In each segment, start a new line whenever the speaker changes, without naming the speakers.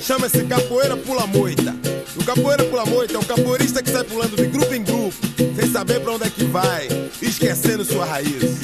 chama-se capoeira pula moita. O capoeira pula moita é um capoeirista que sai pulando de grupo em grupo, sem saber pra onde é que vai, esquecendo sua raiz.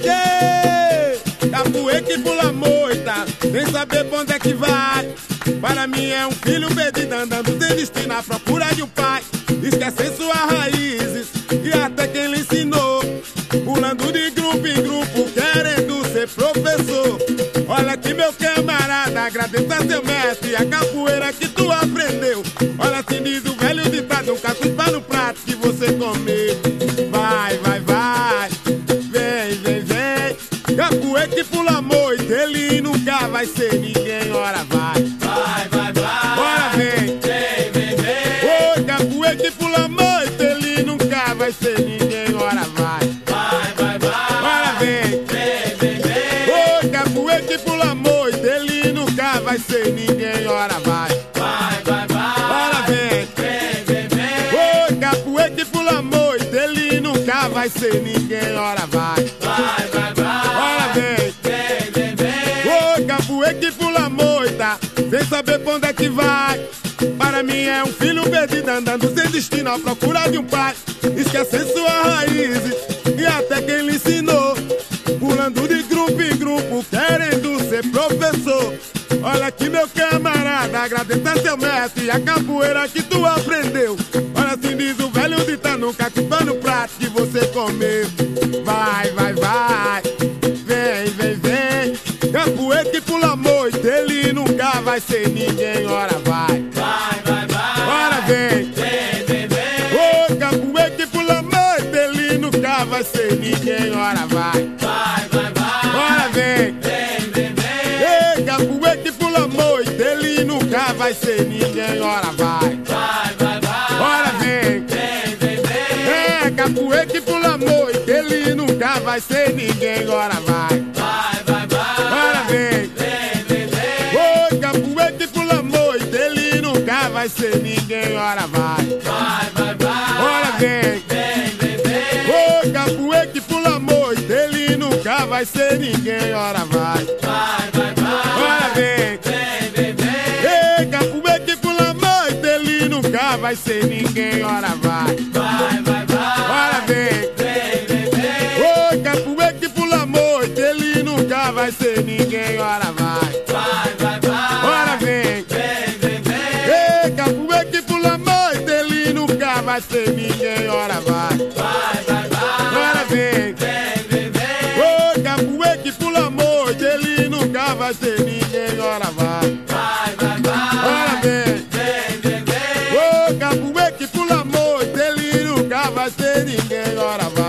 Capoeira que pula moita, sem saber pra onde é que vai. Para mim é um filho perdido andando sem destino à procura de um pai, esquecendo suas raízes e até quem lhe ensinou, pulando de grupo em grupo, querendo ser professor. Olha aqui meu camarada, agradeça a seu mestre a capoeira que tu aprendeu. Olha assim diz o velho ditado, nunca cuspa no prato que você comeu. Vai, vai, vai, vem, vem, vem. Capoeira que pula moita, ele nunca vai ser ninguém. Ora vai, vai, vai, vai. Ora vem, vem, vem, vem. Oi, capoeira que pula moita, ele nunca vai ser ninguém. Ora vai, vai, vai, vai. Ora vem, vem, vem, vem. Oi, capoeira que pula moita, ele nunca vai ser ninguém. Ora vai, vai, vai, vai. Ora vem, vem, vem, vem. Oi, capoeira que pula moita, ele nunca vai ser ninguém. Ora vai, vai, vai, vai. Ora vem, vem, vem, vem. Oi, capoeira que pula moita, sem saber pra onde é que vai. Para mim é um filho perdido andando sem destino à procura de um pai, esquecendo suas raízes e até quem lhe ensinou, pulando de grupo em grupo, querendo ser professor. Olha aqui meu camarada, agradeça a seu mestre a capoeira que tu aprendeu. Olha assim diz o velho ditado, nunca cuspa no prato que você comeu. Vai, vai, vai, vem, vem, vem. Capoeira que pula moita, ele nunca vai ser ninguém. Ora vai, vai, vai, vai. Ora vem, vem, vem, vem. Ô, capoeira que pula moita, ele nunca vai ser ninguém. Ora vai, vai, vai, vai. Ora vem, vem, vem, vem. Ei, capoeira que pula moita, ele nunca vai ser ninguém. Ora vai, vai, vai, vai. Ora vem, vem, vem, vem. É, capoeira que pula moita, ele nunca vai ser ninguém. Ora vai, vai, vai, vai. Ora vem, vem, vem, vem. Oi, capoeira que pula moita, ele nunca vai ser ninguém. Ora vai, vai, vai, vai. Ora vem, vem, vem, vem. Oi, capoeira que pula moita, ele nunca vai ser ninguém. Ora vai, vai, vai, vai. Ora vem, vem, vem, vem. Ei, capoeira que pula moita, ele nunca vai ser ninguém. Ora vai, vai, vai, vai. Ora vem, vem, vem, vem. Oi, capoeira que pula moita, ele nunca vai ser ninguém. Ora vai, vai, vai, vai. Ora vem, vem, vem, vem. Ei, capoeira que pula moita, ele nunca vai ser ninguém. Ora vai, vai, vai, vai. Ora vem, vem, vem, vem. Oi, capoeira que pula moita, ele nunca vai ser ninguém. Ora vai, vai, vai, vai. Ora vem, vem, vem, vem. Oi, capoeira que pula moita, ele nunca vai ser ninguém. Ora vai.